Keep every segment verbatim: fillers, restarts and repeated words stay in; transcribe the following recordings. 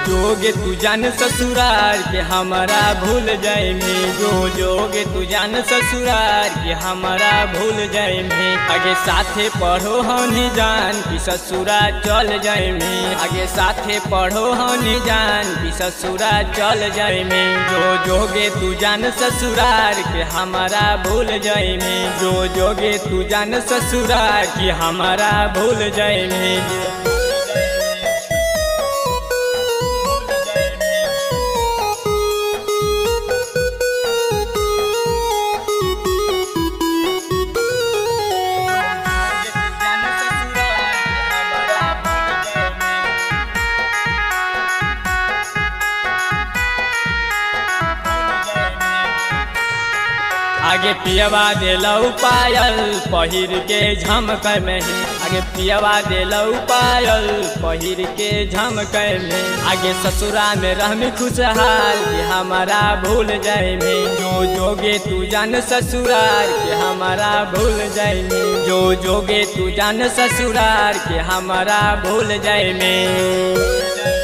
जोगे तू जान ससुरार के हमारा भूल जाए में, जो जोगे तू जान ससुरार के हमारा भूल जाए में। आगे साथे पढ़ो हनी जान कि ससुरा चल जाए में, आगे साथे पढ़ो हनी जान कि ससुरा चल जाए में। जो जोगे तू जान ससुरार के हमारा भूल जाए में, जो जोगे तू जान ससुरार के हमारा भूल जाए में। आगे पियवा दिलौ पायल पहिर के झमक में, आगे पियवा दिलौ पायल पहिर के झमक में। आगे ससुरा में रहमी खुशहाल कि हमारा भूल जाए में, जो जोगे तू जान ससुरार के हमारा भूल जाए में, जो जोगे तू जान ससुरार के हमारा भूल जाए में।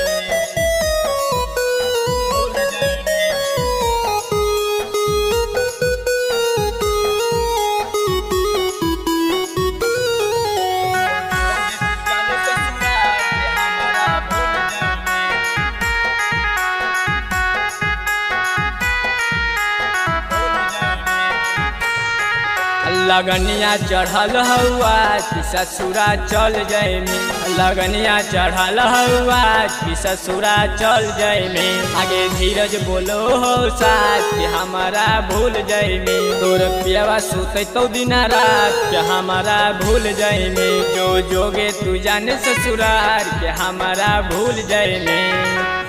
लगनिया चढ़ल हवा कि ससुरा चल जाए में, लगनिया चढ़ल हवा कि ससुरा चल जाए में। आगे धीरज बोलो हो साथ कि हमारा भूल जाए में, तोर पियवा सुते तो दिन रात के हमारा भूल जाए में। जो जोगे तू जाने ससुरार के हमारा भूल जाए में।